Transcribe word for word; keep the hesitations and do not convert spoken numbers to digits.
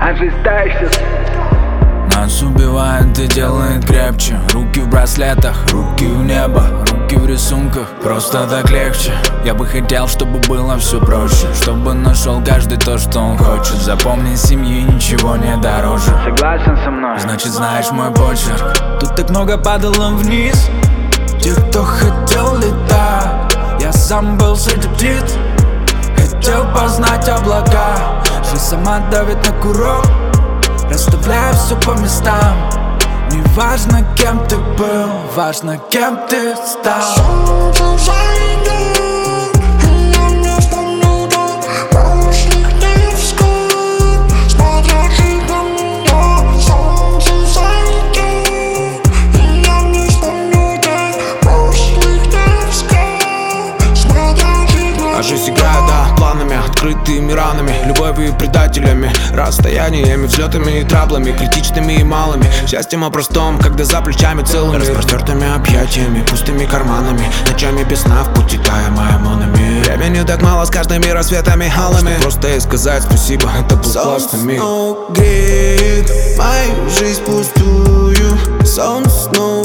а жизнь та еще. Нас убивает и делает крепче. Руки в браслетах, руки в небо, руки в рисунках. Просто так легче. Я бы хотел, чтобы было все проще, чтобы нашел каждый то, что он хочет. Запомни, семьи ничего не дороже. Согласен со мной? Значит, знаешь мой почерк. Тут так много падало вниз, тех, кто хотел летать. Я сам был среди птиц, хотел познать облака. Жизнь сама давит на курок, расставляя все по местам. Не важно, кем ты был, важно, кем ты стал. А жизнь играет, да, планами, открытыми ранами, любовью и предателями, расстояниями, взлетами и траблами, критичными и малыми, счастьем о простом, когда за плечами целыми, распростертыми объятиями, пустыми карманами, ночами без сна в пути таемая монами. Времени так мало с каждыми рассветами алыми, что просто и сказать спасибо, это был классный миг. Сон снова греет мою жизнь пустую, сон снова